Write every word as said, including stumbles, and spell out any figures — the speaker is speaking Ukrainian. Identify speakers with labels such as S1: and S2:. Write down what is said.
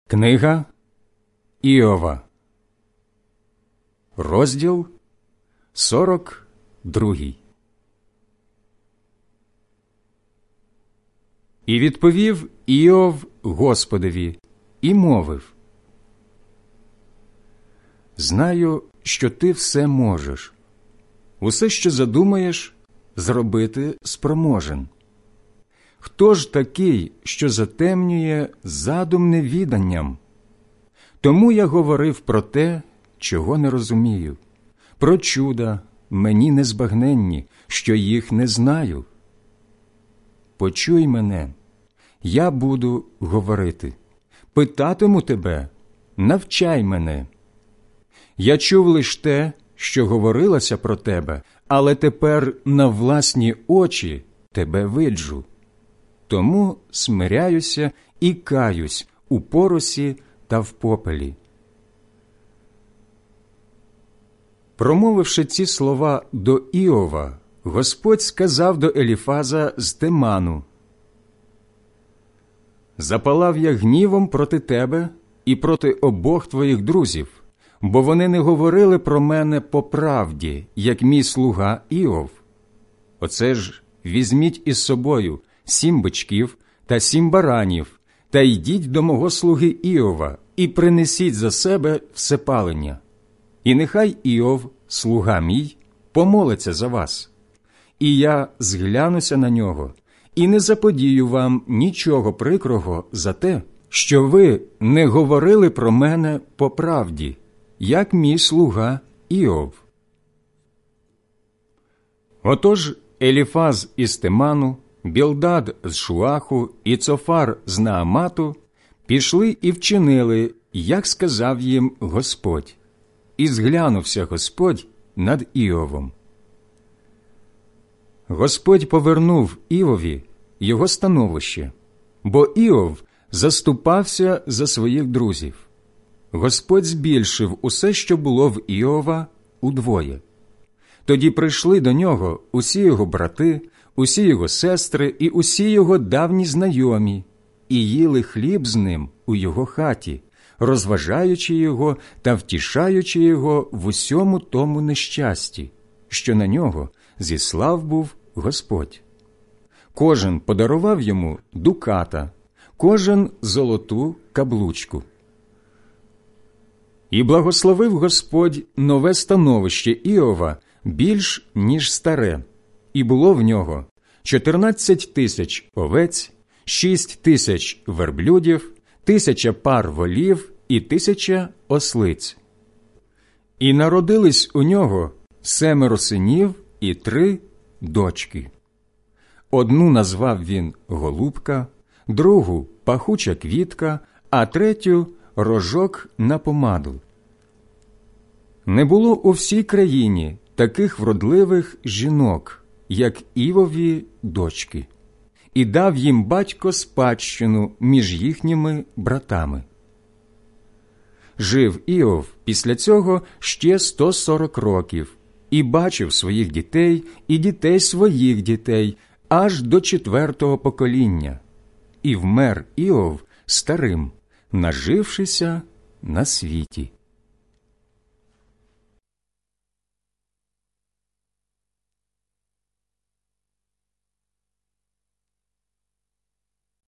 S1: Книга Іова, розділ сорок другий. І відповів Іов Господові і мовив: «Знаю, що ти все можеш. Усе, що задумаєш, зробити спроможен. Хто ж такий, що затемнює задум невіданням? Тому я говорив про те, чого не розумію, про чуда мені незбагненні, що їх не знаю. Почуй мене, я буду говорити, питатиму тебе, навчай мене. Я чув лиш те, що говорилося про тебе, але тепер на власні очі тебе виджу. Тому смиряюся і каюсь у поросі та в попелі». Промовивши ці слова до Іова, Господь сказав до Еліфаза з Теману: «Запалав я гнівом проти тебе і проти обох твоїх друзів, бо вони не говорили про мене по правді, як мій слуга Іов. Оце ж візьміть із собою сім бичків та сім баранів, та йдіть до мого слуги Іова і принесіть за себе всепалення. І нехай Іов, слуга мій, помолиться за вас. І я зглянуся на нього, і не заподію вам нічого прикрого за те, що ви не говорили про мене по правді, як мій слуга Іов». Отож Еліфаз із Теману, Білдад з Шуаху і Цофар з Наамату пішли і вчинили, як сказав їм Господь. І зглянувся Господь над Іовом. Господь повернув Іові його становище, бо Іов заступався за своїх друзів. Господь збільшив усе, що було в Іова, удвоє. Тоді прийшли до нього усі його брати, усі його сестри і усі його давні знайомі, і їли хліб з ним у його хаті, розважаючи його та втішаючи його в усьому тому нещасті, що на нього зіслав був Господь. Кожен подарував йому дуката, кожен золоту каблучку. І благословив Господь нове становище Іова більш, ніж старе, і було в нього чотирнадцять тисяч овець, шість тисяч верблюдів, тисяча пар волів і тисяча ослиць. І народились у нього семеро синів і три дочки. Одну назвав він Голубка, другу – Пахуча квітка, а третю – Рожок на помаду. Не було у всій країні таких вродливих жінок, як Івові дочки, і дав їм батько спадщину між їхніми братами. Жив Іов після цього ще сто сорок років, і бачив своїх дітей і дітей своїх дітей аж до четвертого покоління. І вмер Іов старим, нажившися на світі.